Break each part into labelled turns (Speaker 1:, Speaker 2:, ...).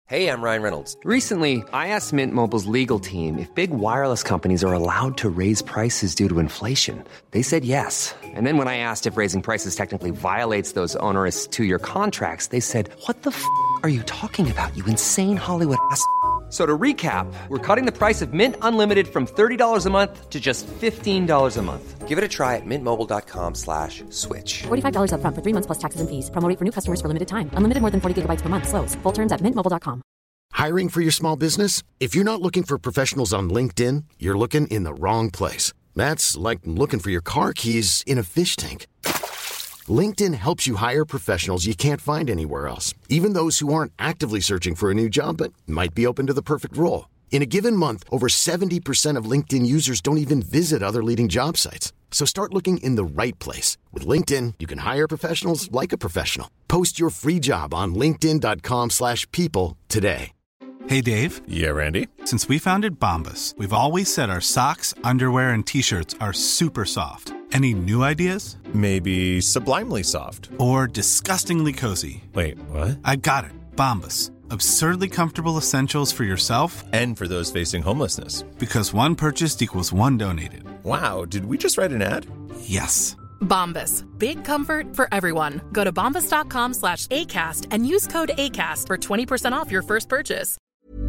Speaker 1: Hey, I'm Ryan Reynolds. Recently, I asked Mint Mobile's legal team if big wireless companies are allowed to raise prices due to inflation. They said yes. And then when I asked if raising prices technically violates those onerous two-year contracts, they said, "What the f*** are you talking about, you insane Hollywood ass?" So to recap, we're cutting the price of Mint Unlimited from $30 a month to just $15 a month. Give it a try at mintmobile.com/switch.
Speaker 2: $45 up front for 3 months plus taxes and fees. Promo rate for new customers for limited time. Unlimited more than 40 gigabytes per month. Slows full terms at mintmobile.com.
Speaker 3: Hiring for your small business? If you're not looking for professionals on LinkedIn, you're looking in the wrong place. That's like looking for your car keys in a fish tank. LinkedIn helps you hire professionals you can't find anywhere else, even those who aren't actively searching for a new job but might be open to the perfect role. In a given month, over 70% of LinkedIn users don't even visit other leading job sites. So start looking in the right place. With LinkedIn, you can hire professionals like a professional. Post your free job on linkedin.com/people today.
Speaker 4: Hey, Dave.
Speaker 5: Yeah, Randy.
Speaker 4: Since we founded Bombas, we've always said our socks, underwear, and T-shirts are super soft. Any new ideas?
Speaker 5: Maybe sublimely soft.
Speaker 4: Or disgustingly cozy.
Speaker 5: Wait, what?
Speaker 4: I got it. Bombas. Absurdly comfortable essentials for yourself
Speaker 5: and for those facing homelessness.
Speaker 4: Because one purchased equals one donated.
Speaker 5: Wow, did we just write an ad?
Speaker 4: Yes.
Speaker 6: Bombas. Big comfort for everyone. Go to bombas.com/ACAST and use code ACAST for 20% off your first purchase.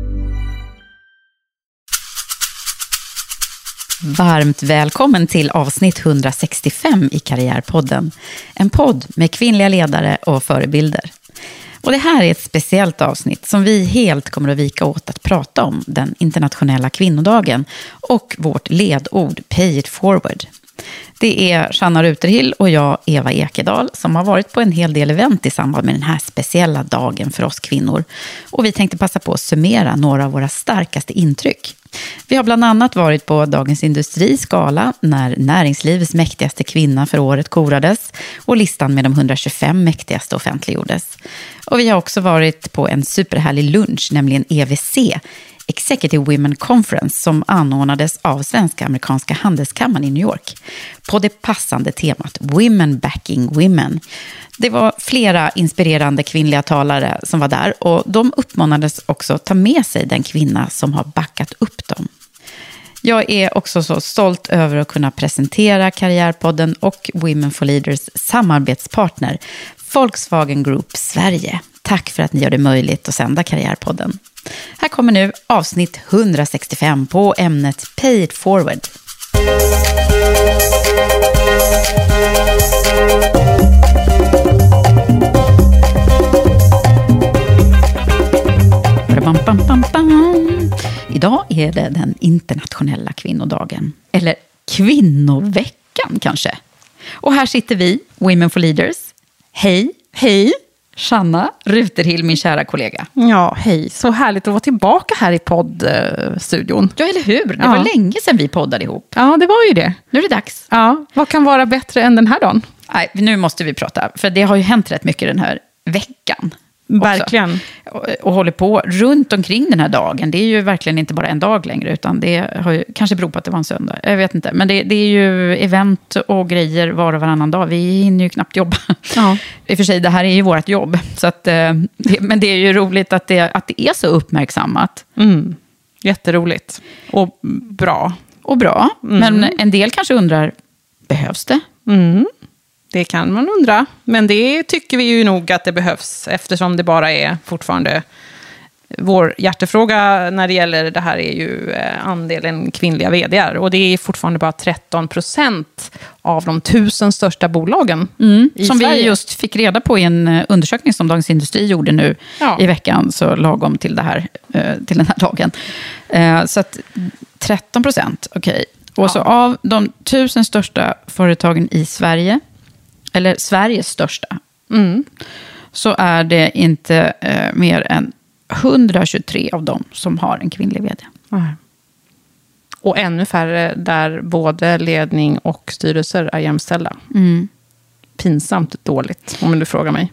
Speaker 7: Varmt välkommen till avsnitt 165 i Karriärpodden. En podd med kvinnliga ledare och förebilder. Och det här är ett speciellt avsnitt som vi helt kommer att vika åt att prata om den internationella kvinnodagen och vårt ledord Pay it forward. Det är Sanna Ruterhill och jag, Eva Ekedal, som har varit på en hel del event i samband med den här speciella dagen för oss kvinnor. Och vi tänkte passa på att summera några av våra starkaste intryck. Vi har bland annat varit på Dagens Industris gala när näringslivets mäktigaste kvinna för året korades och listan med de 125 mäktigaste offentliggjordes. Och vi har också varit på en superhärlig lunch, nämligen EWC, Executive Women Conference, som anordnades av Svenska Amerikanska Handelskammaren i New York på det passande temat Women Backing Women. Det var flera inspirerande kvinnliga talare som var där och de uppmanades också ta med sig den kvinna som har backat upp dem. Jag är också så stolt över att kunna presentera Karriärpodden och Women for Leaders samarbetspartner Volkswagen Group Sverige. Tack för att ni gör det möjligt att sända Karriärpodden. Här kommer nu avsnitt 165 på ämnet Pay it forward. Idag är det den internationella kvinnodagen. Eller kvinnoveckan kanske. Och här sitter vi, Women for Leaders. Hej, hej. Sanna Ruterhill, min kära kollega.
Speaker 8: Ja, hej. Så härligt att vara tillbaka här i poddstudion.
Speaker 7: Ja, eller hur? Det var länge sedan vi poddade ihop.
Speaker 8: Ja, det var ju det.
Speaker 7: Nu är det dags.
Speaker 8: Ja, vad kan vara bättre än den här dagen?
Speaker 7: Nej, nu måste vi prata. För det har ju hänt rätt mycket den här veckan.
Speaker 8: Verkligen.
Speaker 7: Och håller på runt omkring den här dagen. Det är ju verkligen inte bara en dag längre, utan det har ju, kanske beror på att det var en söndag. Jag vet inte. Men det är ju event och grejer var och varannan dag. Vi hinner ju knappt jobba. Ja. I och för sig, det här är ju vårt jobb. Så att, men det är ju roligt att det är så uppmärksammat.
Speaker 8: Mm. Jätteroligt. Och bra.
Speaker 7: Men en del kanske undrar, behövs det?
Speaker 8: Mm. Det kan man undra, men det tycker vi ju nog att det behövs eftersom det bara är fortfarande vår hjärtefråga när det gäller det här är ju andelen kvinnliga vd:ar och det är fortfarande bara 13% av de 1000 största bolagen i
Speaker 7: som
Speaker 8: Sverige.
Speaker 7: Vi just fick reda på i en undersökning som Dagens Industri gjorde nu i veckan, så lagom till det här till den här dagen. Så att 13%, okej. Och så av de 1000 största företagen i Sverige, eller Sveriges största, så är det inte mer än 123 av dem som har en kvinnlig vd.
Speaker 8: Och ännu färre där både ledning och styrelser är jämställda. Pinsamt dåligt, om du frågar mig.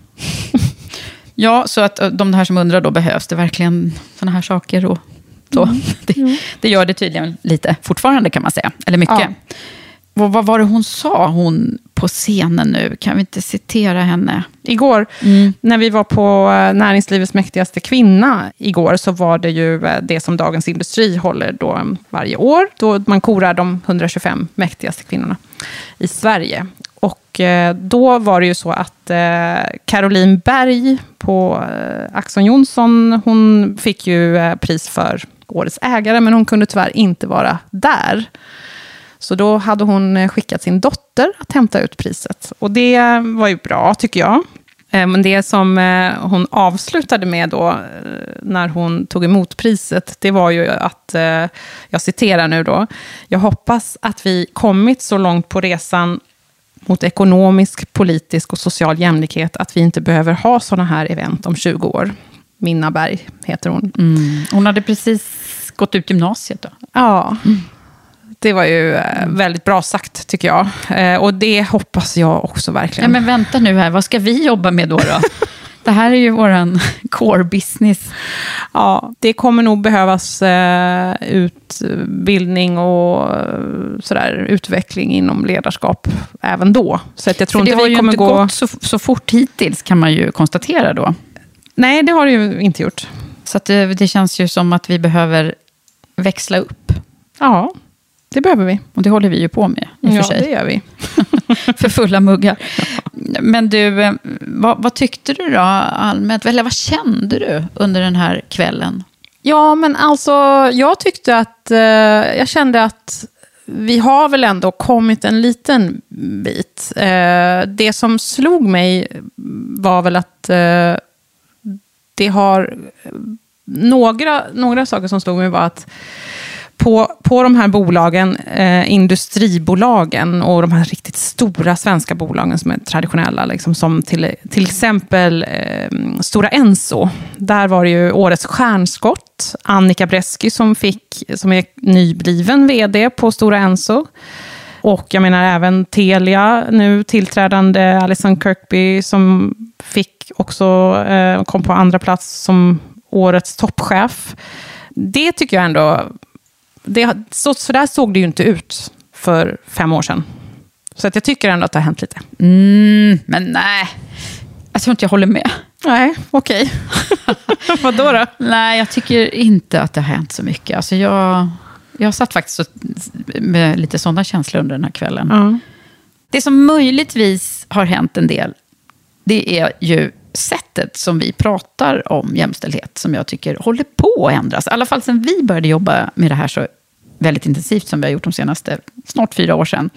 Speaker 7: Ja, så att de här som undrar då, behövs det verkligen såna här saker? Och så. Det gör det tydligen lite fortfarande, kan man säga. Eller mycket. Ja. Vad var det hon sa, hon på scenen nu? Kan vi inte citera henne?
Speaker 8: igår. När vi var på Näringslivets mäktigaste kvinna igår, så var det ju det som Dagens Industri håller då varje år. Då man korar de 125 mäktigaste kvinnorna i Sverige. Och då var det ju så att Caroline Berg på Axon Johnson, hon fick ju pris för årets ägare, men hon kunde tyvärr inte vara där. Så då hade hon skickat sin dotter att hämta ut priset. Och det var ju bra, tycker jag. Men det som hon avslutade med då, när hon tog emot priset, det var ju att, jag citerar nu då, jag hoppas att vi kommit så långt på resan mot ekonomisk, politisk och social jämlikhet att vi inte behöver ha sådana här event om 20 år. Minna Berg heter hon.
Speaker 7: Hon hade precis gått ut gymnasiet då.
Speaker 8: Ja, det var ju väldigt bra sagt, tycker jag. Och det hoppas jag också verkligen.
Speaker 7: Ja, men vänta nu här, vad ska vi jobba med då? Det här är ju våran core business.
Speaker 8: Ja, det kommer nog behövas utbildning och sådär, utveckling inom ledarskap även då. Så att jag tror inte vi kommer gå...
Speaker 7: Det har ju inte gått så fort hittills, kan man ju konstatera då.
Speaker 8: Nej, det har det ju inte gjort.
Speaker 7: Så att det känns ju som att vi behöver växla upp.
Speaker 8: Ja, det behöver vi.
Speaker 7: Och det håller vi ju på med i och för sig.
Speaker 8: Ja, det gör vi.
Speaker 7: För fulla muggar. Men du, vad tyckte du då allmänt? Eller vad kände du under den här kvällen?
Speaker 8: Ja, men alltså, jag tyckte att... jag kände att vi har väl ändå kommit en liten bit. Det som slog mig var väl att det har... Några saker som slog mig var att på de här bolagen, industribolagen och de här riktigt stora svenska bolagen som är traditionella, liksom, som till exempel Stora Enso. Där var det ju årets stjärnskott, Annika Bresky, som är nybliven vd på Stora Enso. Och jag menar även Telia, nu tillträdande Alison Kirkby, som fick också, kom på andra plats som årets toppchef. Det tycker jag ändå... Så där såg det ju inte ut för 5 år sedan. Så att jag tycker ändå att det har hänt lite.
Speaker 7: Men nej, jag tror inte jag håller med.
Speaker 8: Nej, okej. Vad då?
Speaker 7: Nej, jag tycker inte att det har hänt så mycket. Alltså jag satt faktiskt med lite sådana känslor under den här kvällen. Det som möjligtvis har hänt en del, det är ju sättet som vi pratar om jämställdhet, som jag tycker håller på att ändras. I alla fall sen vi började jobba med det här så väldigt intensivt som vi har gjort de senaste snart 4 år sedan.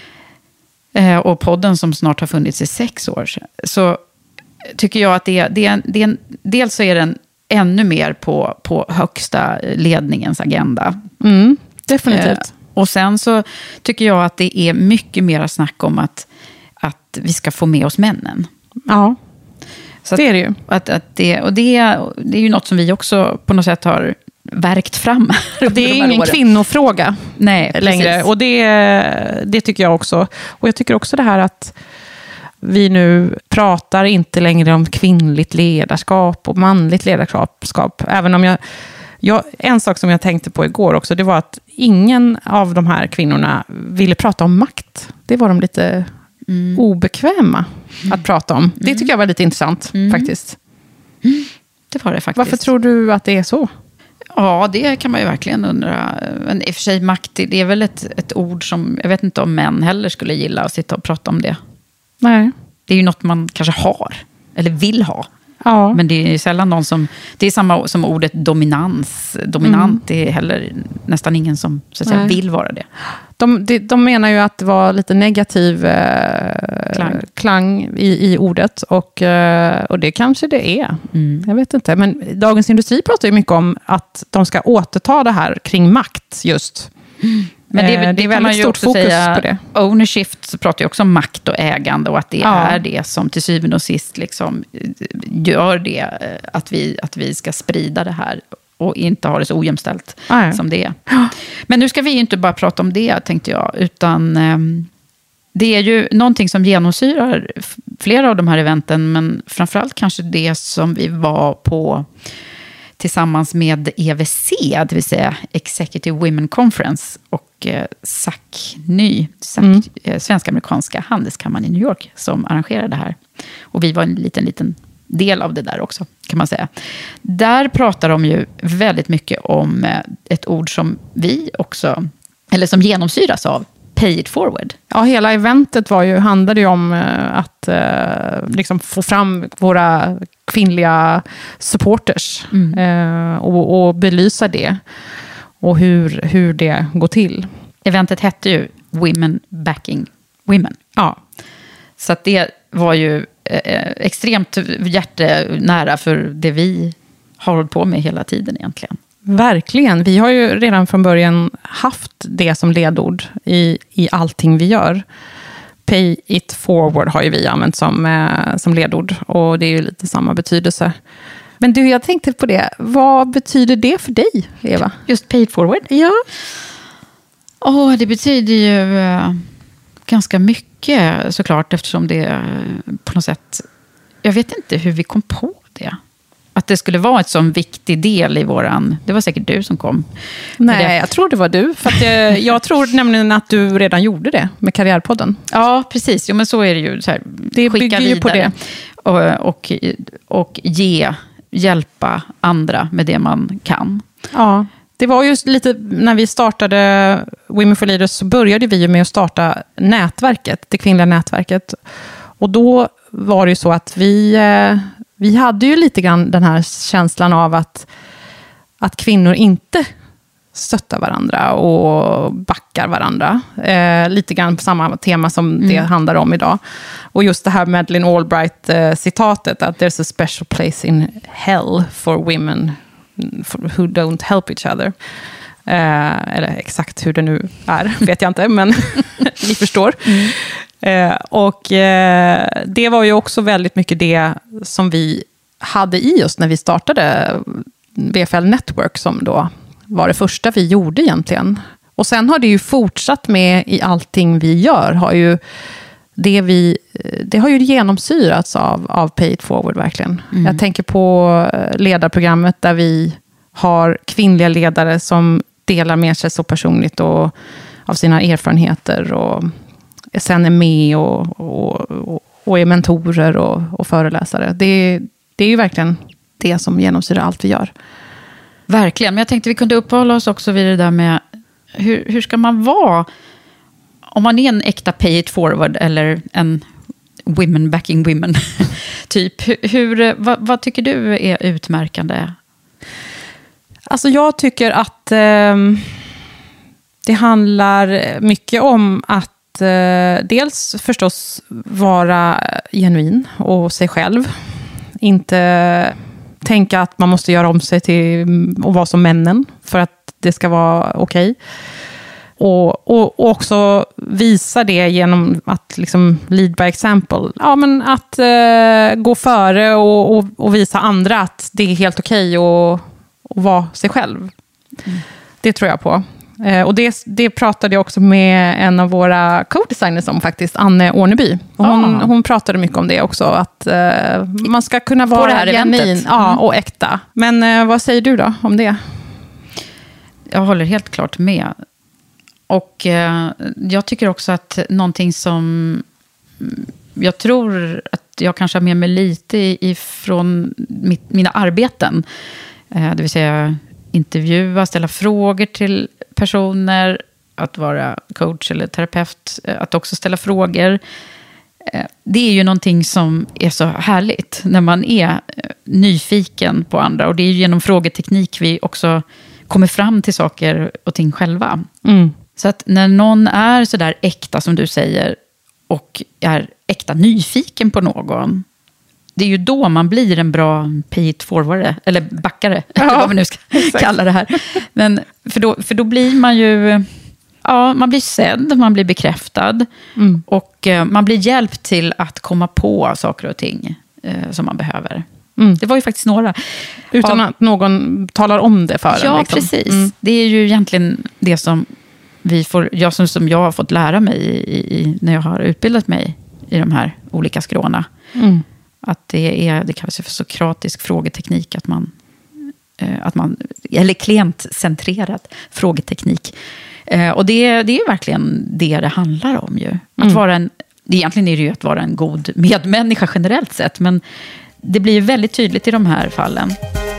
Speaker 7: Och podden som snart har funnits i 6 år sedan. Så tycker jag att dels så är den ännu mer på högsta ledningens agenda.
Speaker 8: Definitivt.
Speaker 7: Och sen så tycker jag att det är mycket mer snack om att vi ska få med oss männen.
Speaker 8: Ja. Så det är det ju.
Speaker 7: Det är ju något som vi också på något sätt har verkt fram.
Speaker 8: Det är ingen kvinnofråga.
Speaker 7: Nej,
Speaker 8: längre.
Speaker 7: Precis.
Speaker 8: Och det tycker jag också. Och jag tycker också det här att vi nu pratar inte längre om kvinnligt ledarskap och manligt ledarskap. Även om en sak som jag tänkte på igår också, det var att ingen av de här kvinnorna ville prata om makt. Det var de lite... obekväma att prata om. Det tycker jag var lite intressant faktiskt.
Speaker 7: Det var det faktiskt.
Speaker 8: Varför tror du att det är så?
Speaker 7: Ja, det kan man ju verkligen undra. Men i och för sig, makt, det är väl ett ord som, jag vet inte om män heller skulle gilla att sitta och prata om det.
Speaker 8: Nej.
Speaker 7: Det är ju något man kanske har, eller vill ha.
Speaker 8: Ja.
Speaker 7: Men det är ju sällan någon som... Det är samma som ordet dominans. Dominant, det är heller nästan ingen som så att säga, vill vara det.
Speaker 8: De menar ju att det var lite negativ klang i ordet. Och det kanske det är. Jag vet inte. Men Dagens Industri pratar ju mycket om att de ska återta det här kring makt just.
Speaker 7: Men det är väldigt stort fokus säga,
Speaker 8: på det.
Speaker 7: Ownership så pratar ju också om makt och ägande och att det är det som till syvende och sist liksom gör det att vi ska sprida det här och inte ha det så ojämställt som det är. Men nu ska vi ju inte bara prata om det, tänkte jag, utan det är ju någonting som genomsyrar flera av de här eventen, men framförallt kanske det som vi var på tillsammans med EWC, det vill säga Executive Women Conference, och SACNY, Svensk-amerikanska handelskammaren i New York, som arrangerade det här. Och vi var en liten del av det där också, kan man säga. Där pratar de ju väldigt mycket om ett ord som vi också, eller som genomsyras av, pay it forward.
Speaker 8: Ja, hela eventet handlade ju om att liksom få fram våra kvinnliga supporters och belysa det och hur det går till.
Speaker 7: Eventet hette ju Women Backing Women.
Speaker 8: Ja.
Speaker 7: Så att det var ju extremt hjärtenära för det vi har hållit på med hela tiden egentligen.
Speaker 8: Verkligen. Vi har ju redan från början haft det som ledord i allting vi gör. Pay it forward har ju vi använt som ledord. Och det är ju lite samma betydelse. Men du, jag tänkte på det. Vad betyder det för dig, Eva?
Speaker 7: Just pay it forward?
Speaker 8: Ja.
Speaker 7: Det betyder ju ganska mycket såklart, eftersom det på något sätt... Jag vet inte hur vi kom på det. Att det skulle vara ett sån viktig del i våran... Det var säkert du som kom.
Speaker 8: Nej, jag tror det var du. För att jag tror nämligen att du redan gjorde det med Karriärpodden.
Speaker 7: Ja, precis. Jo, men så är det ju. Så här,
Speaker 8: det bygger ju på det.
Speaker 7: Och hjälpa andra med det man kan.
Speaker 8: Ja, det var ju lite... När vi startade Women for Leaders så började vi med att starta nätverket, det kvinnliga nätverket. Och då var det ju så att vi hade ju lite grann den här känslan av att kvinnor inte stöttar varandra och backar varandra. Lite grann på samma tema som det handlar om idag. Och just det här Madeleine Albright-citatet, att there's a special place in hell for women who don't help each other. Eller exakt hur det nu är, vet jag inte, men ni förstår. Det var ju också väldigt mycket det som vi hade i oss när vi startade VFL Network, som då var det första vi gjorde egentligen. Och sen har det ju fortsatt med i allting vi gör. Det har ju genomsyrats av Pay it forward verkligen. Jag tänker på ledarprogrammet där vi har kvinnliga ledare som delar med sig så personligt och av sina erfarenheter och sen är med och är mentorer och föreläsare. Det är ju verkligen det som genomsyrar allt vi gör.
Speaker 7: Verkligen, men jag tänkte vi kunde uppehålla oss också vid det där med hur ska man vara om man är en äkta pay it forward eller en women backing women typ. Vad tycker du är utmärkande?
Speaker 8: Alltså jag tycker att det handlar mycket om att dels förstås vara genuin och sig själv. Inte tänka att man måste göra om sig till att vara som männen för att det ska vara okej. Och också visa det genom att liksom lead by example. Ja, men att gå före och visa andra att det är helt okej att vara sig själv. Det tror jag på. Och det pratade jag också med en av våra co-designers om faktiskt, Anne Årneby. Och hon pratade mycket om det också, att man ska kunna vara genuin och äkta. Men vad säger du då om det?
Speaker 7: Jag håller helt klart med. Och jag tycker också att någonting som jag tror att jag kanske har med mig lite ifrån mina arbeten, det vill säga intervjua, ställa frågor till personer, att vara coach eller terapeut, att också ställa frågor. Det är ju någonting som är så härligt när man är nyfiken på andra. Och det är ju genom frågeteknik vi också kommer fram till saker och ting själva. Så att när någon är så där äkta som du säger och är äkta nyfiken på någon, det är ju då man blir en bra pay it forward eller backare, eller vad vi nu ska kalla det här. Men för då blir man ju, man blir sedd, man blir bekräftad och man blir hjälpt till att komma på saker och ting som man behöver. Det var ju faktiskt några.
Speaker 8: Utan att någon talar om det för en.
Speaker 7: Ja, liksom. Precis. Det är ju egentligen det som som jag har fått lära mig när jag har utbildat mig i de här olika skråna. Att det kallas för sokratisk frågeteknik, att man eller klientcentrerad frågeteknik. Och det är verkligen det handlar om ju. Att vara egentligen är det ju att vara en god medmänniska generellt sett, men det blir väldigt tydligt i de här fallen.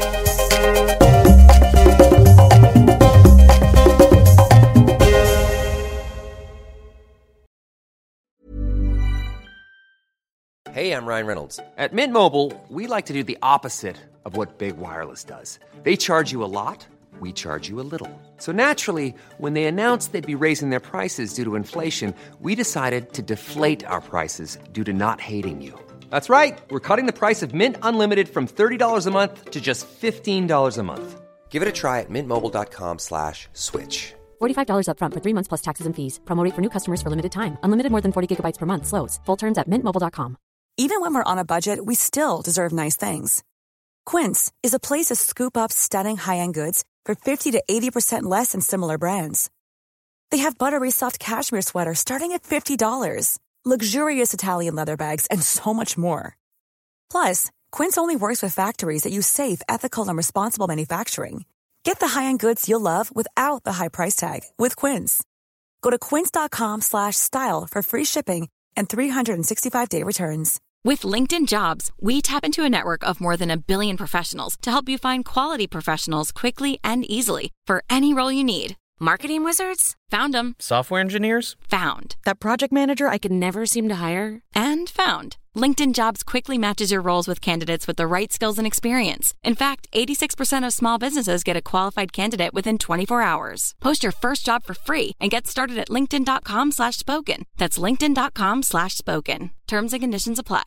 Speaker 1: Hey, I'm Ryan Reynolds. At Mint Mobile, we like to do the opposite of what Big Wireless does. They charge you a lot, we charge you a little. So naturally, when they announced they'd be raising their prices due to inflation, we decided to deflate our prices due to not hating you. That's right. We're cutting the price of Mint Unlimited from $30 a month to just $15 a month. Give it a try at mintmobile.com/switch.
Speaker 2: $45 up front for 3 months plus taxes and fees. Promo rate for new customers for limited time. Unlimited more than 40 gigabytes per month. Slows full terms at mintmobile.com.
Speaker 9: Even when we're on a budget, we still deserve nice things. Quince is a place to scoop up stunning high-end goods for 50 to 80% less than similar brands. They have buttery soft cashmere sweaters starting at $50, luxurious Italian leather bags, and so much more. Plus, Quince only works with factories that use safe, ethical, and responsible manufacturing. Get the high-end goods you'll love without the high price tag with Quince. Go to quince.com/style for free shipping and 365-day returns.
Speaker 10: With LinkedIn Jobs, we tap into a network of more than 1 billion professionals to help you find quality professionals quickly and easily for any role you need. Marketing wizards? Found them.
Speaker 11: Software engineers?
Speaker 10: Found.
Speaker 12: That project manager I could never seem to hire?
Speaker 10: And found. LinkedIn Jobs quickly matches your roles with candidates with the right skills and experience. In fact, 86% of small businesses get a qualified candidate within 24 hours. Post your first job for free and get started at linkedin.com/spoken. That's linkedin.com/spoken. Terms and conditions apply.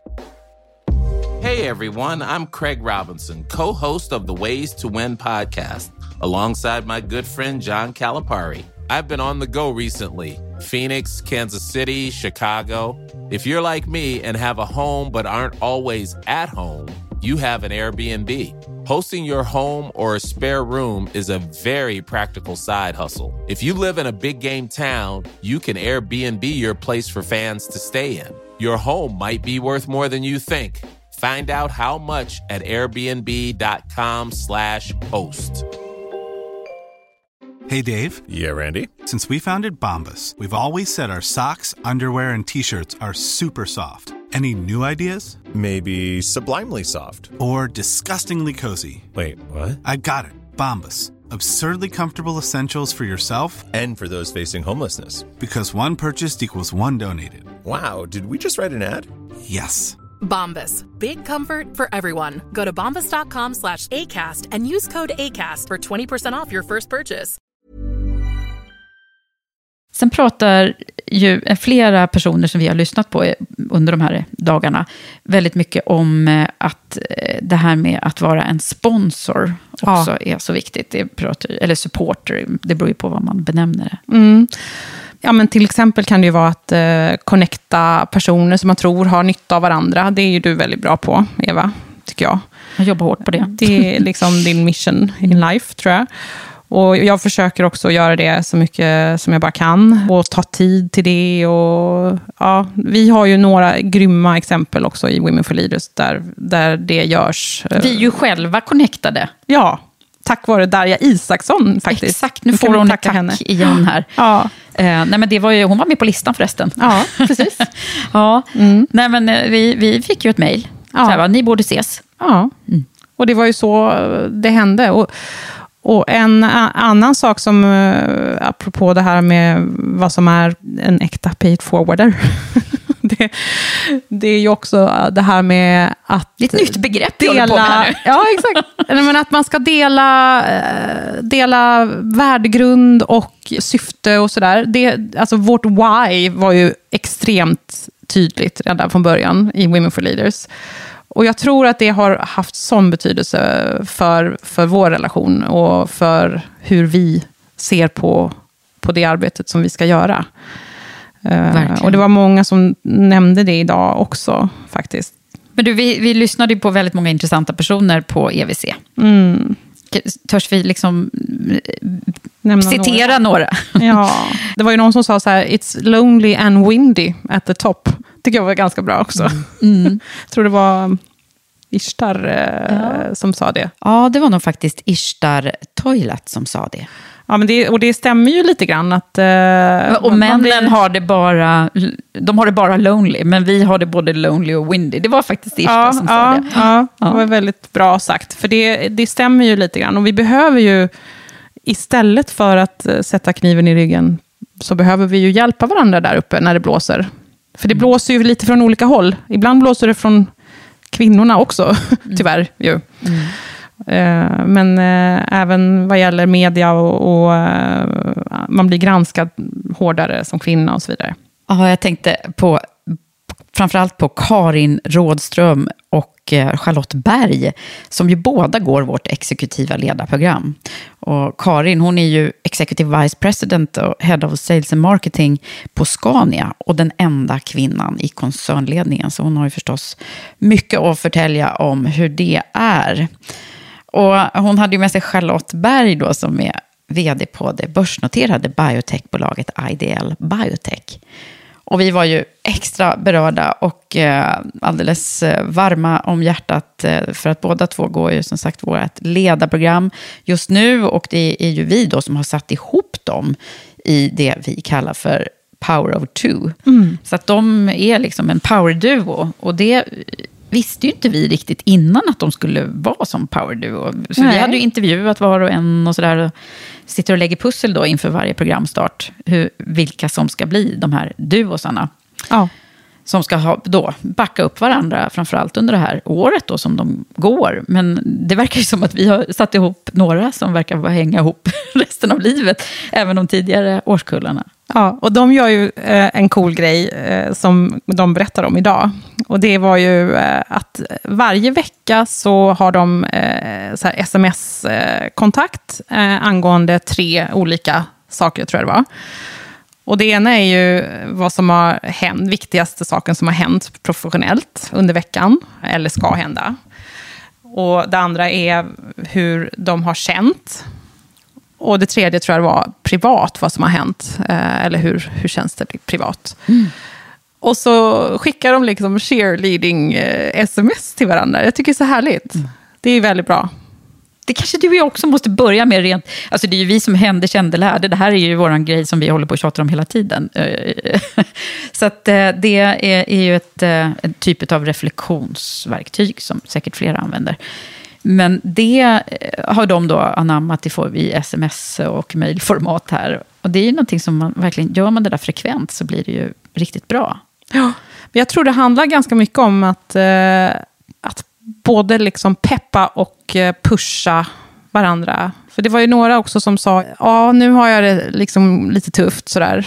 Speaker 11: Hey everyone, I'm Craig Robinson, co-host of the Ways to Win podcast, alongside my good friend John Calipari. I've been on the go recently. Phoenix, Kansas City, Chicago. If you're like me and have a home but aren't always at home, you have an Airbnb. Hosting your home or a spare room is a very practical side hustle. If you live in a big game town, you can Airbnb your place for fans to stay in. Your home might be worth more than you think. Find out how much at airbnb.com/host.
Speaker 4: Hey, Dave.
Speaker 5: Yeah, Randy.
Speaker 4: Since we founded Bombas, we've always said our socks, underwear, and T-shirts are super soft. Any new ideas?
Speaker 5: Maybe sublimely soft.
Speaker 4: Or disgustingly cozy.
Speaker 5: Wait, what?
Speaker 4: I got it. Bombas. Absurdly comfortable essentials for yourself
Speaker 5: and for those facing homelessness.
Speaker 4: Because one purchased equals one donated.
Speaker 5: Wow, did we just write an ad?
Speaker 4: Yes.
Speaker 6: Bombas. Big comfort for everyone. Go to bombas.com/ACAST and use code ACAST for 20% off your first purchase.
Speaker 7: Sen pratar ju flera personer som vi har lyssnat på under de här dagarna väldigt mycket om att det här med att vara en sponsor också är så viktigt. Eller supporter, det beror ju på vad man benämner det.
Speaker 8: Mm. Ja, men till exempel kan det ju vara att connecta personer som man tror har nytta av varandra. Det är ju du väldigt bra på, Eva, tycker jag.
Speaker 7: Jag jobbar hårt på det.
Speaker 8: Det är liksom din mission in life, tror jag. Och jag försöker också göra det så mycket som jag bara kan. Och ta tid till det. Och, ja, vi har ju några grymma exempel också i Women for Leaders där det görs.
Speaker 7: Vi är ju själva connectade.
Speaker 8: Ja, tack vare Darja Isaksson faktiskt.
Speaker 7: Exakt, nu får hon tack henne igen här.
Speaker 8: Ja.
Speaker 7: Nej, men det var ju, hon var med på listan förresten.
Speaker 8: Ja, precis.
Speaker 7: Ja. Mm. Nej, men vi fick ju ett mejl. Ja. Ni borde ses.
Speaker 8: Ja, och det var ju så det hände. Och en annan sak som, apropå det här med vad som är en äkta paid forwarder. det är ju också det här med att...
Speaker 7: Det är ett nytt begrepp
Speaker 8: dela, ja, exakt. Men att man ska dela värdegrund och syfte och sådär. Alltså vårt why var ju extremt tydligt redan från början i Women for Leaders. Och jag tror att det har haft sån betydelse för vår relation och för hur vi ser på det arbetet som vi ska göra. Och det var många som nämnde det idag också faktiskt.
Speaker 7: Men du, vi lyssnade på väldigt många intressanta personer på EVC.
Speaker 8: Mm.
Speaker 7: Törs vi liksom citera några?
Speaker 8: Ja, det var ju någon som sa så här: it's lonely and windy at the top. Tycker jag var ganska bra också. Jag tror det var Ishtar som sa det.
Speaker 7: Ja, det var nog faktiskt Ishtar Toilet som sa det.
Speaker 8: Ja, men det stämmer ju lite grann att...
Speaker 7: och männen har det bara lonely, men vi har det både lonely och windy. Det var faktiskt Ishtar som sa det.
Speaker 8: Ja, det var väldigt bra sagt. För det stämmer ju lite grann. Och vi behöver ju, istället för att sätta kniven i ryggen, så behöver vi ju hjälpa varandra där uppe när det blåser. För det blåser ju lite från olika håll. Ibland blåser det från kvinnorna också, tyvärr ju. Men även vad gäller media och man blir granskad hårdare som kvinna och så vidare.
Speaker 7: Ja, jag tänkte framförallt på Karin Rådström och Charlotte Berg, som ju båda går vårt exekutiva ledarprogram. Och Karin, hon är ju Executive Vice President och Head of Sales and Marketing på Scania och den enda kvinnan i koncernledningen. Så hon har ju förstås mycket att förtälja om hur det är. Och hon hade ju med sig Charlotte Berg då, som är vd på det börsnoterade biotechbolaget IDL Biotech. Och vi var ju extra berörda och alldeles varma om hjärtat, för att båda två går ju som sagt vårt ledarprogram just nu, och det är ju vi då som har satt ihop dem i det vi kallar för Power of Two. Så att de är liksom en power-duo, och det visste ju inte vi riktigt innan att de skulle vara som power-duo. Så vi hade ju intervjuat var och en och sådär, och sitter och lägger pussel då inför varje programstart, vilka som ska bli de här duosarna. Ja. Som ska då backa upp varandra, framförallt under det här året då som de går. Men det verkar ju som att vi har satt ihop några som verkar hänga ihop resten av livet, även de tidigare årskullarna.
Speaker 8: Ja, och de gör ju en cool grej som de berättar om idag. Och det var ju att varje vecka så har de så här sms-kontakt angående 3 olika saker, tror jag det var. Och det ena är ju vad som har hänt, viktigaste saken som har hänt professionellt under veckan, eller ska hända. Och det andra är hur de har känt. Och det tredje tror jag var privat, vad som har hänt. Eller hur känns det privat. Och så skickar de liksom cheerleading sms till varandra. Jag tycker det är så härligt. Det är väldigt bra.
Speaker 7: Det kanske du och jag också måste börja med rent... Alltså det är ju vi som kände, lärde. Det här är ju våran grej som vi håller på att tjata om hela tiden. Så att det är ju ett typ av reflektionsverktyg som säkert flera använder. Men det har de då anammat i sms och mejlformat här. Och det är ju någonting som man verkligen... Gör man det där frekvent så blir det ju riktigt bra.
Speaker 8: Ja, jag tror det handlar ganska mycket om att både liksom peppa och pusha varandra. För det var ju några också som sa, ja, nu har jag det liksom lite tufft sådär.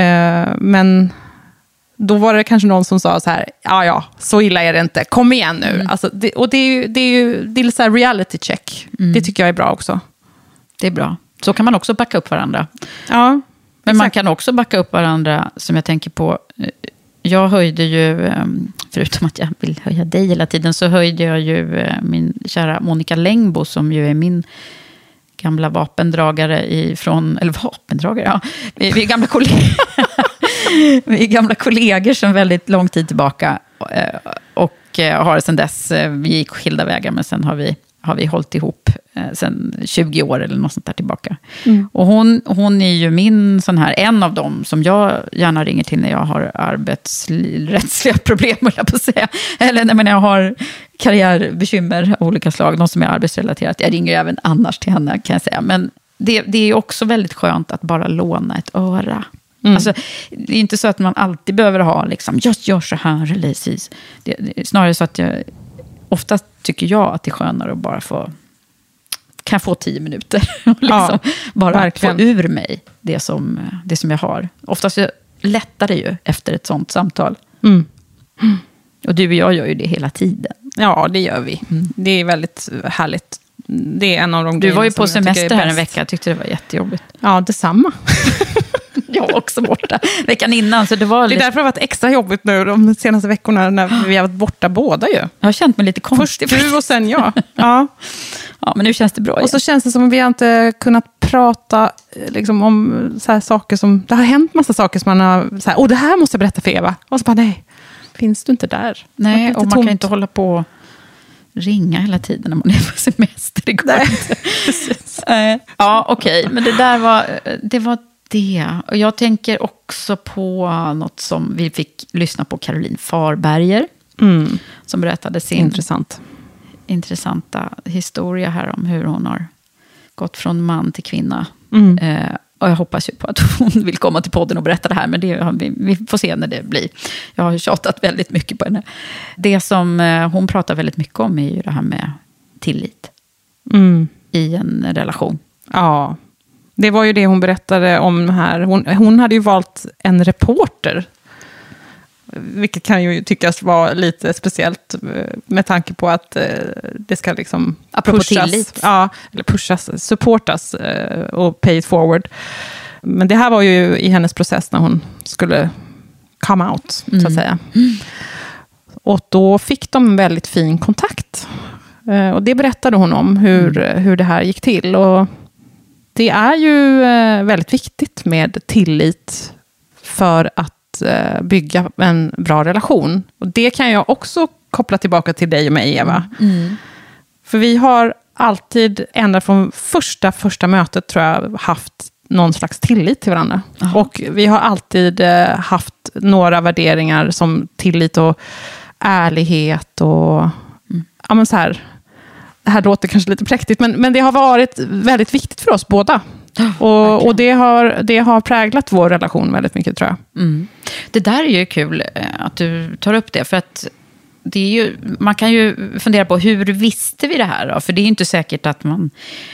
Speaker 8: Men då var det kanske någon som sa så här, ja, så illa är det inte. Kom igen nu. Alltså, det är så här reality check. Det tycker jag är bra också.
Speaker 7: Det är bra. Så kan man också backa upp varandra.
Speaker 8: Ja,
Speaker 7: men man kan också backa upp varandra, som jag tänker på. Jag höjde ju, förutom att jag vill höja dig hela tiden, så höjde jag ju min kära Monica Längbo, som ju är min gamla vapendragare vapendragare, vi är gamla kollegor. Vi är gamla kollegor sedan väldigt lång tid tillbaka, och har sedan dess, vi gick skilda vägar, men sen har vi hållit ihop sedan 20 år eller något sånt där tillbaka. Och hon är ju min sån här, en av dem som jag gärna ringer till när jag har arbetsrättsliga problem, jag på att säga. Eller när jag har karriärbekymmer av olika slag, något som är arbetsrelaterat. Jag ringer även annars till henne, kan jag säga. Men det är också väldigt skönt att bara låna ett öra. Alltså, det är inte så att man alltid behöver ha liksom, just gör så här eller precis. Det är snarare så att ofta tycker jag att det är skönare att bara kan få 10 minuter och liksom bara verkligen få ur mig det som jag har. Oftast lättar det ju efter ett sånt samtal. Och du och jag gör ju det hela tiden.
Speaker 8: Ja, det gör vi. Det är väldigt härligt. Det är en av de grejerna.
Speaker 7: Du var ju på semester här en vecka. Jag tyckte det var jättejobbigt.
Speaker 8: Ja, detsamma.
Speaker 7: Jag var också borta veckan innan. Så det är
Speaker 8: därför det har varit extra jobbigt nu de senaste veckorna när vi har varit borta båda ju.
Speaker 7: Jag har känt mig lite konstig.
Speaker 8: Först du och sen jag. Ja,
Speaker 7: men nu känns det bra igen.
Speaker 8: Och så känns det som att vi inte kunnat prata liksom, om så här saker som... Det har hänt massa saker som man har... Så här, det här måste jag berätta för Eva. Och så bara, nej, finns du inte där?
Speaker 7: Nej, och man kan inte hålla på ringa hela tiden när man är på semester. Det går inte. Ja, okej. Men det var det. Och jag tänker också på något som vi fick lyssna på Caroline Farberger. Som berättade sin intressanta historia här om hur hon har gått från man till kvinna. Och jag hoppas ju på att hon vill komma till podden och berätta det här. Men vi får se när det blir. Jag har tjatat väldigt mycket på henne. Det som hon pratar väldigt mycket om är ju det här med tillit. I en relation.
Speaker 8: Ja, det var ju det hon berättade om här. Hon hade ju valt en reporter. Vilket kan ju tyckas vara lite speciellt med tanke på att det ska liksom pushas. Ja, eller pushas, supportas och pay it forward. Men det här var ju i hennes process när hon skulle come out, så att säga. Och då fick de väldigt fin kontakt. Och det berättade hon om, hur det här gick till. Och det är ju väldigt viktigt med tillit för att bygga en bra relation. Och det kan jag också koppla tillbaka till dig och mig, Eva. För vi har alltid, ända från första mötet tror jag, haft någon slags tillit till varandra. Och vi har alltid haft några värderingar som tillit och ärlighet och ja, men så här. Det här låter kanske lite präktigt, men det har varit väldigt viktigt för oss båda. Och det har präglat vår relation väldigt mycket, tror jag.
Speaker 7: Det där är ju kul att du tar upp det, för att det är ju, man kan ju fundera på hur visste vi det här då? För det är ju inte säkert att man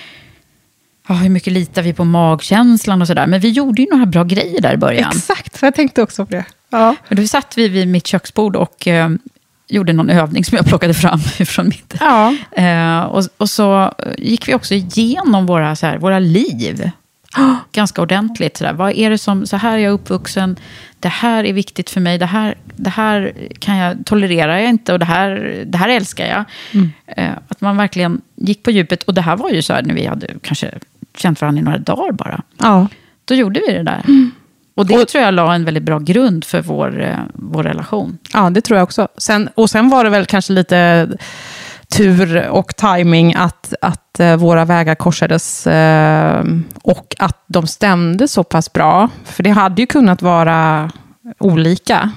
Speaker 7: hur mycket litar vi på magkänslan och sådär. Men vi gjorde ju några bra grejer där i början.
Speaker 8: Exakt, jag tänkte också på det. Ja.
Speaker 7: Då satt vi vid mitt köksbord och gjorde någon övning som jag plockade fram från mitt.
Speaker 8: Ja.
Speaker 7: Och så gick vi också igenom våra liv. Ganska ordentligt. Vad är det som, så här är jag uppvuxen, det här är viktigt för mig, det här kan jag, tolererar jag inte och det här älskar jag. Att man verkligen gick på djupet. Och det här var ju så här när vi hade kanske känt varandra i några dagar bara.
Speaker 8: Ja.
Speaker 7: Då gjorde vi det där. Och det tror jag la en väldigt bra grund för vår relation.
Speaker 8: Ja, det tror jag också. Sen var det väl kanske lite tur och timing att våra vägar korsades och att de stämde så pass bra. För det hade ju kunnat vara olika.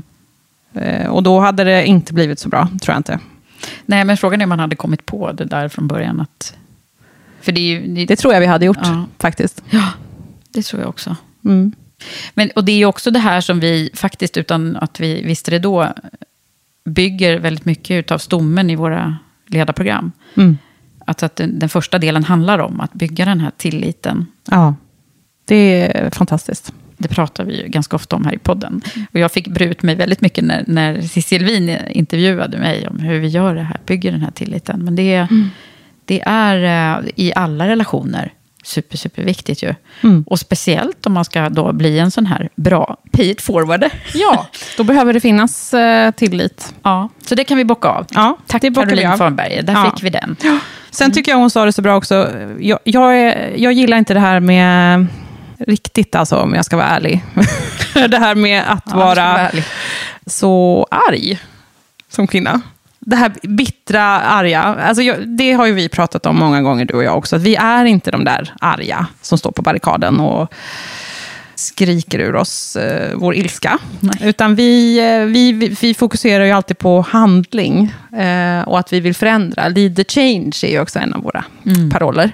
Speaker 8: Och då hade det inte blivit så bra, tror jag inte.
Speaker 7: Nej, men frågan är om man hade kommit på det där från början. För det
Speaker 8: tror jag vi hade gjort, faktiskt.
Speaker 7: Ja, det tror jag också. Och det är ju också det här som vi faktiskt, utan att vi visste det då, bygger väldigt mycket av stommen i våra ledarprogram. Alltså att den första delen handlar om att bygga den här tilliten.
Speaker 8: Ja, det är fantastiskt.
Speaker 7: Det pratar vi ju ganska ofta om här i podden. Och jag fick brut mig väldigt mycket när Cissi Elvin intervjuade mig om hur vi gör det här, bygger den här tilliten. Men det är i alla relationer superviktigt ju. Och speciellt om man ska då bli en sån här bra pay it forward.
Speaker 8: Ja, då behöver det finnas tillit.
Speaker 7: Ja, så det kan vi bocka av.
Speaker 8: Ja,
Speaker 7: tack Caroline Farberger, där fick vi den.
Speaker 8: Ja. Sen tycker jag hon sa det så bra också. Jag gillar inte det här med riktigt, alltså, om jag ska vara ärlig. Det här med att vara så arg som kvinna. Det här bittra, arga. Alltså det har ju vi pratat om många gånger, du och jag också. Att vi är inte de där arga som står på barrikaden och skriker ur oss vår ilska. Nej. Utan vi fokuserar ju alltid på handling. Och att vi vill förändra. Lead the change är ju också en av våra paroller.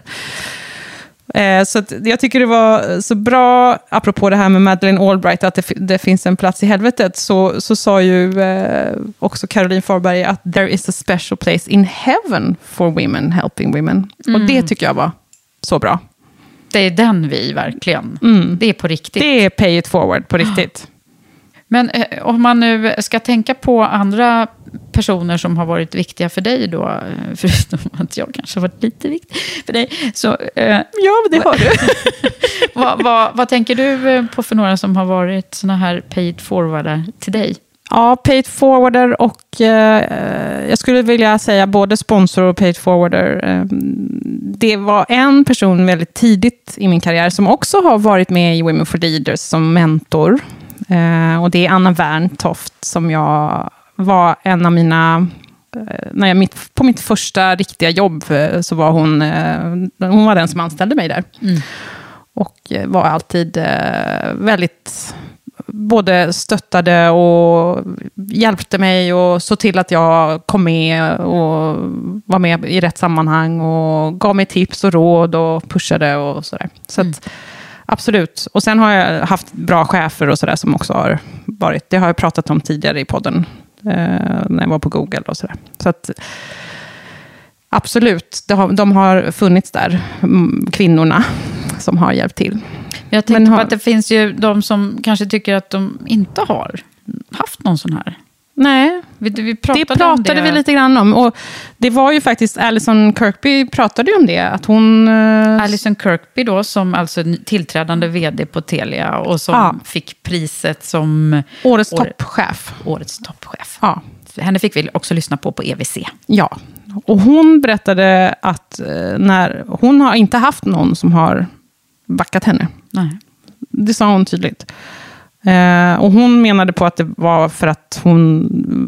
Speaker 8: Så att jag tycker det var så bra, apropå det här med Madeleine Albright, att det finns en plats i helvetet, så sa ju också Caroline Farberg att there is a special place in heaven for women helping women. Och det tycker jag var så bra.
Speaker 7: Det är den vi verkligen, det är på riktigt.
Speaker 8: Det är pay it forward på riktigt.
Speaker 7: Men om man nu ska tänka på andra personer som har varit viktiga för dig då, förutom att jag kanske har varit lite viktig för dig, så
Speaker 8: ja, men det har du.
Speaker 7: vad tänker du på för några som har varit såna här pay it forwarder till dig?
Speaker 8: Ja, pay it forwarder och jag skulle vilja säga både sponsor och pay it forwarder. Det var en person väldigt tidigt i min karriär som också har varit med i Women for Leaders som mentor. Och det är Anna Werntoft som jag var en av mina på mitt första riktiga jobb så var hon var den som anställde mig där. Och var alltid väldigt både stöttade och hjälpte mig och såg till att jag kom med och var med i rätt sammanhang och gav mig tips och råd och pushade och sådär. Så att, absolut. Och sen har jag haft bra chefer och sådär som också har varit, det har jag pratat om tidigare i podden när jag var på Google och sådär. Så att absolut, de har funnits där, kvinnorna som har hjälpt till.
Speaker 7: Jag tänkte på att det finns ju de som kanske tycker att de inte har haft någon sån här.
Speaker 8: Nej,
Speaker 7: vi pratade om det.
Speaker 8: Vi lite grann om. Och det var ju faktiskt, Alison Kirkby pratade ju om det. Att hon...
Speaker 7: Alison Kirkby då, som alltså tillträdande vd på Telia och som fick priset som...
Speaker 8: Årets toppchef.
Speaker 7: Årets toppchef.
Speaker 8: Ja.
Speaker 7: Henne fick vi också lyssna på EVC.
Speaker 8: Ja, och hon berättade att när hon har inte haft någon som har backat henne.
Speaker 7: Nej.
Speaker 8: Det sa hon tydligt. Och hon menade på att det var för att hon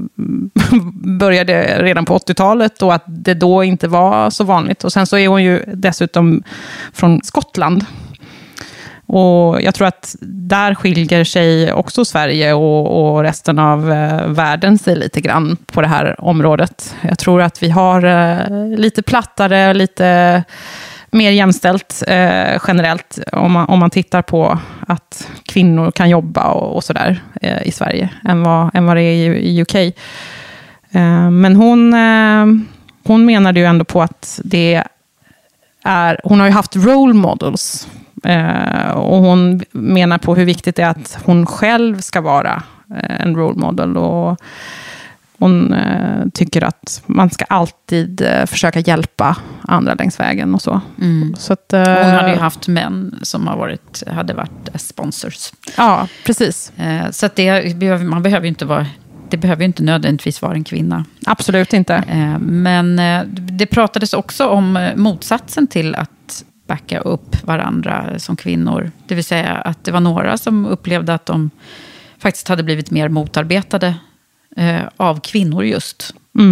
Speaker 8: började redan på 80-talet och att det då inte var så vanligt. Och sen så är hon ju dessutom från Skottland. Och jag tror att där skiljer sig också Sverige och resten av världen sig lite grann på det här området. Jag tror att vi har lite plattare, lite mer jämställt generellt om man tittar på att kvinnor kan jobba och sådär i Sverige än vad det är i UK. Men hon menade ju ändå på att hon har ju haft role models och hon menar på hur viktigt det är att hon själv ska vara en role model och hon tycker att man ska alltid försöka hjälpa andra längs vägen och så. Så att,
Speaker 7: hon hade ju haft män som hade varit sponsors.
Speaker 8: Ja, precis.
Speaker 7: Så att man behöver ju inte vara... Det behöver ju inte nödvändigtvis vara en kvinna.
Speaker 8: Absolut inte.
Speaker 7: Men det pratades också om motsatsen till att backa upp varandra som kvinnor. Det vill säga att det var några som upplevde att de faktiskt hade blivit mer motarbetade av kvinnor just.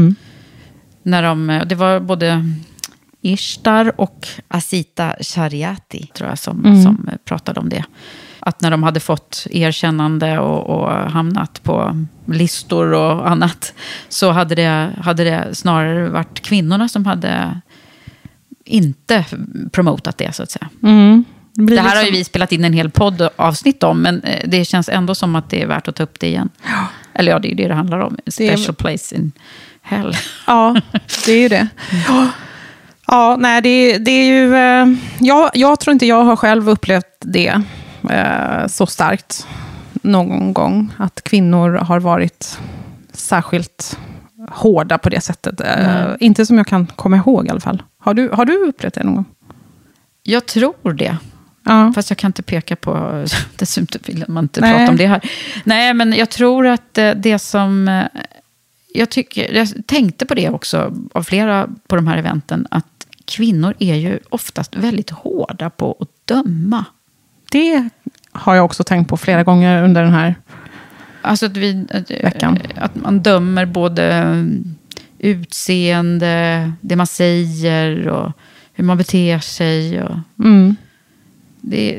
Speaker 7: Det var både Ishtar och Asita Shariati tror jag som pratade om det. Att när de hade fått erkännande och hamnat på listor och annat så hade det snarare varit kvinnorna som hade inte promotat det så att säga. Det här har ju vi spelat in en hel poddavsnitt om, men det känns ändå som att det är värt att ta upp det igen. Eller ja, det är det handlar om. Special place in hell.
Speaker 8: Ja, det är ju det. Ja, nej, det är ju... Jag tror inte jag har själv upplevt det så starkt någon gång. Att kvinnor har varit särskilt hårda på det sättet. Inte som jag kan komma ihåg i alla fall. Har du upplevt det någon gång?
Speaker 7: Jag tror det.
Speaker 8: Ja.
Speaker 7: Fast jag kan inte peka på... Dessutom vill man inte prata om det här. Nej, men jag tror att det som... Jag tänkte på det också av flera på de här eventen. Att kvinnor är ju oftast väldigt hårda på att döma.
Speaker 8: Det har jag också tänkt på flera gånger under den här veckan.
Speaker 7: Att man dömer både utseende, det man säger och hur man beter sig. Och det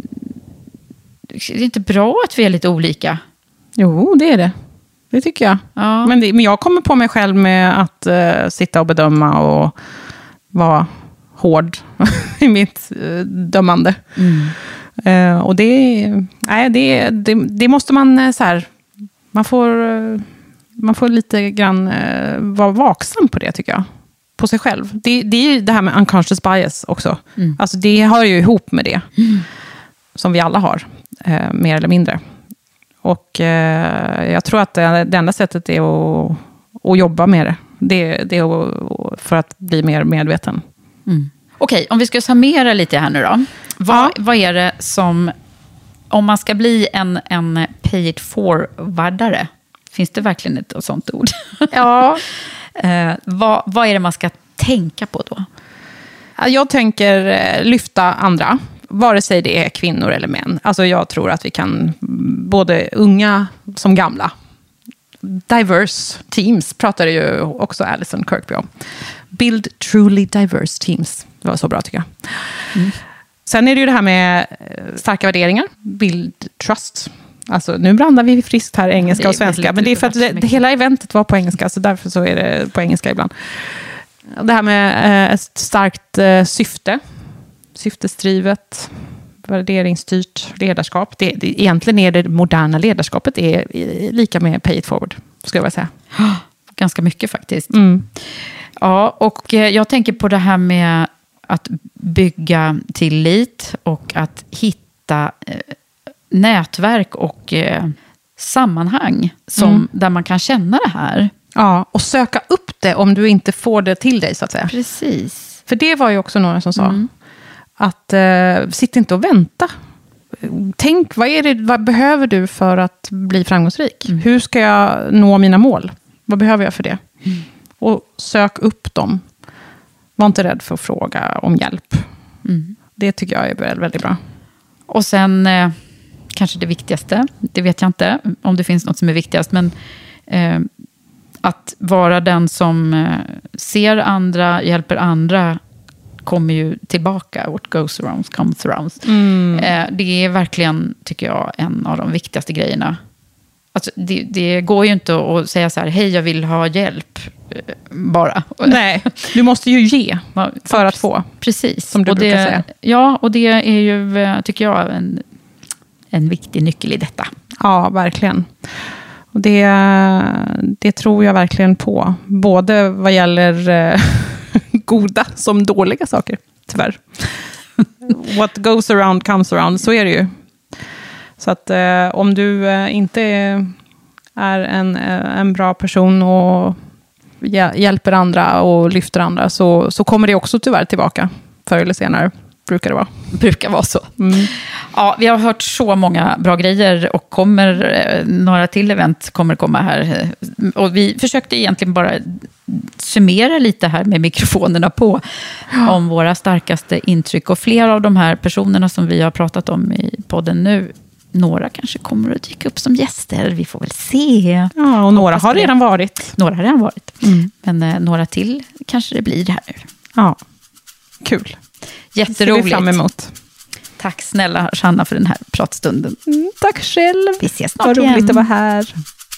Speaker 7: är inte bra att vi är lite olika.
Speaker 8: Jo, det är det. Det tycker jag.
Speaker 7: Ja.
Speaker 8: Men jag kommer på mig själv med att sitta och bedöma och vara hård i mitt dömande. Och det måste man så här, man får lite grann vara vaksam på det tycker jag. På sig själv. Det är ju det här med unconscious bias också. Alltså det hör ju ihop med det. Som vi alla har. Mer eller mindre. Och jag tror att det enda sättet är att jobba med det. Det är för att bli mer medveten.
Speaker 7: Okej, om vi ska summera lite här nu då. Vad är det som, om man ska bli en pay it forwardare, finns det verkligen ett sånt ord?
Speaker 8: Ja.
Speaker 7: Vad är det man ska tänka på då?
Speaker 8: Jag tänker lyfta andra, vare sig det är kvinnor eller män. Alltså jag tror att vi kan, både unga som gamla, diverse teams pratade ju också Alison Kirkby om. Build truly diverse teams. Det var så bra tycker jag. Sen är det ju det här med starka värderingar. Build trust. Alltså nu blandar vi friskt här engelska och svenska. Men det är för att det hela eventet var på engelska. Så därför så är det på engelska ibland. Det här med ett starkt syfte. Syftesdrivet. Värderingsstyrt ledarskap. Egentligen är det moderna ledarskapet är lika med pay it forward. Ska jag väl säga.
Speaker 7: Ganska mycket faktiskt. Ja, och jag tänker på det här med att bygga tillit och att hitta nätverk och sammanhang där man kan känna det här.
Speaker 8: Ja, och söka upp det om du inte får det till dig så att säga.
Speaker 7: Precis.
Speaker 8: För det var ju också några som sa att sitt inte och vänta. Tänk, vad behöver du för att bli framgångsrik? Hur ska jag nå mina mål? Vad behöver jag för det? Och sök upp dem. Var inte rädd för att fråga om hjälp. Det tycker jag är väldigt, väldigt bra.
Speaker 7: Och sen kanske det viktigaste, det vet jag inte om det finns något som är viktigast, men att vara den som ser andra, hjälper andra, kommer ju tillbaka. What goes around comes around. Det är verkligen, tycker jag, en av de viktigaste grejerna. Alltså, det går ju inte att säga så här, hej, jag vill ha hjälp bara.
Speaker 8: Nej, du måste ju ge för att få.
Speaker 7: Precis.
Speaker 8: Som du brukar säga.
Speaker 7: Ja, och det är ju, tycker jag, en viktig nyckel i detta.
Speaker 8: Ja, verkligen. Och det tror jag verkligen på. Både vad gäller goda som dåliga saker, tyvärr. What goes around comes around, så är det ju. Så att om du inte är en bra person och hjälper andra och lyfter andra, så kommer det också tyvärr tillbaka förr eller senare. Brukar det vara.
Speaker 7: Brukar vara så. Ja, vi har hört så många bra grejer och några till event kommer komma här. Och vi försökte egentligen bara summera lite här med mikrofonerna på om våra starkaste intryck. Och flera av de här personerna som vi har pratat om i podden nu, några kanske kommer att dyka upp som gäster. Vi får väl se.
Speaker 8: Ja, och några har redan varit.
Speaker 7: Några har redan varit. Men några till kanske det blir det här nu.
Speaker 8: Ja, kul.
Speaker 7: Jätteroligt.
Speaker 8: Det ser vi fram emot.
Speaker 7: Tack snälla Sanna för den här pratstunden.
Speaker 8: Tack själv.
Speaker 7: Vi ses snart
Speaker 8: igen. Vad roligt att vara här.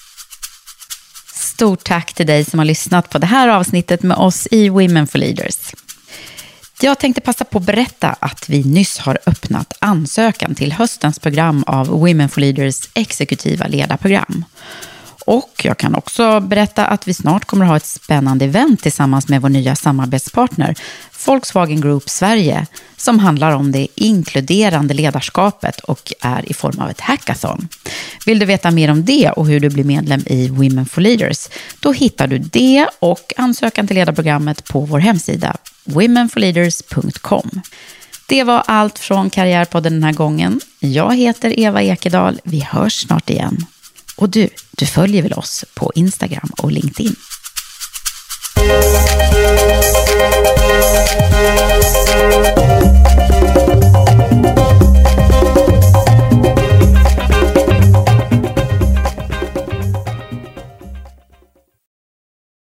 Speaker 7: Stort tack till dig som har lyssnat på det här avsnittet med oss i Women for Leaders. Jag tänkte passa på att berätta att vi nyss har öppnat ansökan till höstens program av Women for Leaders exekutiva ledarprogram. Och jag kan också berätta att vi snart kommer att ha ett spännande event tillsammans med vår nya samarbetspartner Volkswagen Group Sverige, som handlar om det inkluderande ledarskapet och är i form av ett hackathon. Vill du veta mer om det och hur du blir medlem i Women for Leaders, då hittar du det och ansökan till ledarprogrammet på vår hemsida womenforleaders.com. Det var allt från Karriärpodden den här gången. Jag heter Eva Ekedal. Vi hörs snart igen. Och du följer väl oss på Instagram och LinkedIn.